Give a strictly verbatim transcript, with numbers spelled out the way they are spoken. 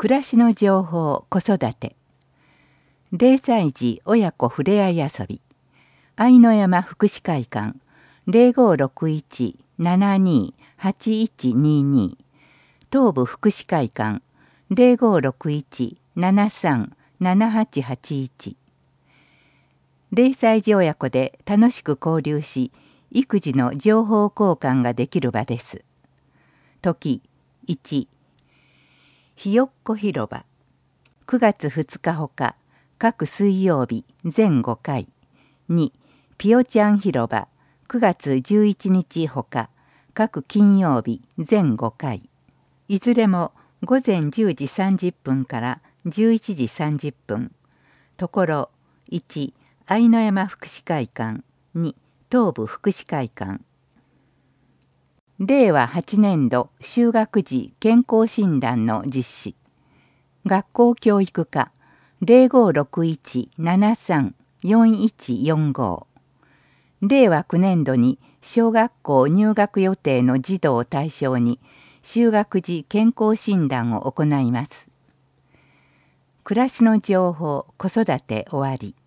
暮らしの情報子育てれいさい児親子ふれあい遊び愛の山福祉会館 ゼロごろくいち ななにはちいちにに 東部福祉会館 ゼロごろくいち ななさん ななはちはちいち れいさい児親子で楽しく交流し育児の情報交換ができる場です。時いちひよっこ広場くがつふつかほか各水曜日全ごかいにぴよちゃん広場くがつじゅういちにちほか各金曜日全ごかいいずれもごぜんじゅうじさんじゅっぷんからじゅういちじさんじゅっぷんところいち愛の山福祉会館に東部福祉会館れいわはちねんど就学時健康診断の実施学校教育課 ゼロごろくいち ななさん よんいちよんご れいわきゅうねんどに小学校入学予定の児童を対象に就学時健康診断を行います。暮らしの情報子育て終わり。